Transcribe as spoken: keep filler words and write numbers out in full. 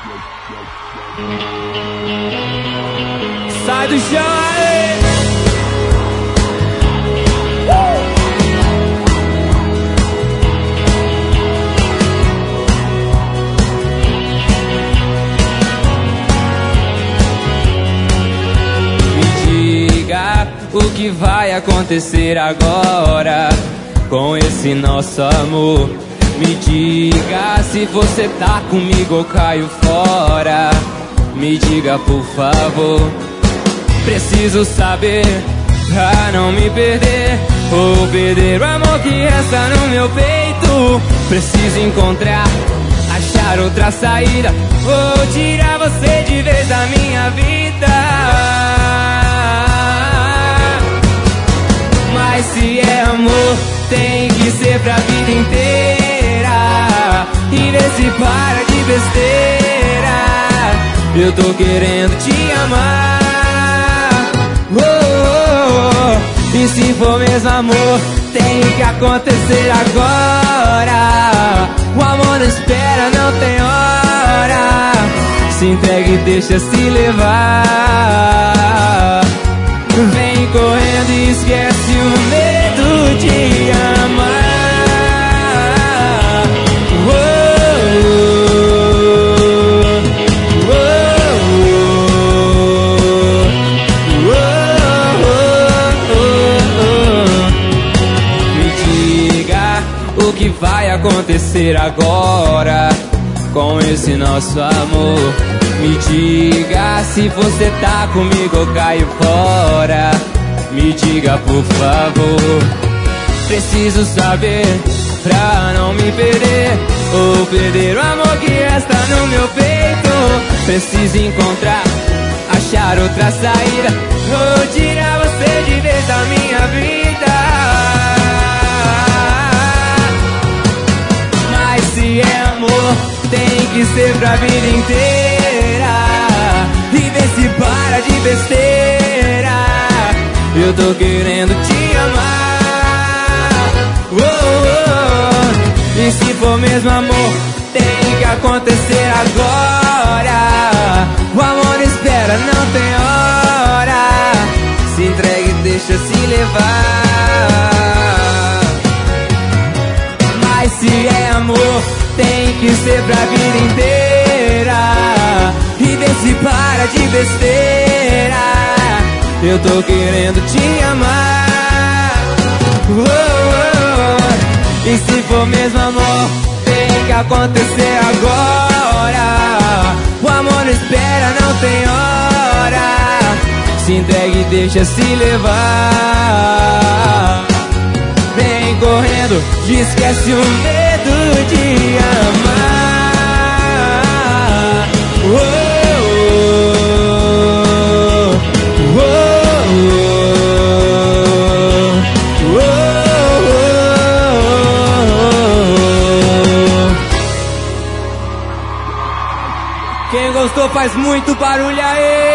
Sai do chão aí! Me diga o que vai acontecer agora com esse nosso amor. Me diga se você tá comigo ou caio fora. Me diga por favor. Preciso saber pra não me perder ou perder o amor que resta no meu peito. Preciso encontrar, achar outra saída ou tirar você de vez da minha vida. Mas se é amor, tem que ser pra vida inteira. E vê se para de besteira. Eu tô querendo te amar. Oh, oh, oh. E se for mesmo amor, tem que acontecer agora. O amor não espera, não tem hora. Se entregue e deixa se levar. Vem correndo e esquece o medo de amar. Oh, oh, oh, oh, oh, oh. Me diga o que vai acontecer agora com esse nosso amor. Me diga se você tá comigo ou caio fora. Me diga por favor. Preciso saber pra não me perder ou perder o amor que resta no meu peito. Preciso encontrar, achar outra saída ou tirar você de vez da minha vida. Mas se é amor, tem que ser pra vida inteira. E vê se para de besteira. Eu tô querendo te amar. Oh, oh, oh. E se for mesmo amor, tem que acontecer agora. O amor espera, não tem hora. Se entregue e deixa se levar. Mas se é amor, tem que ser pra vida inteira. E vê se para de besteira. Eu tô querendo te amar. Oh, oh, oh. E se for mesmo amor, tem que acontecer agora. O amor não espera, não tem hora. Se entregue e deixa se levar. Vem correndo e esquece o medo de amar. Oh, oh, oh, oh, oh. Quem gostou faz muito barulho aí.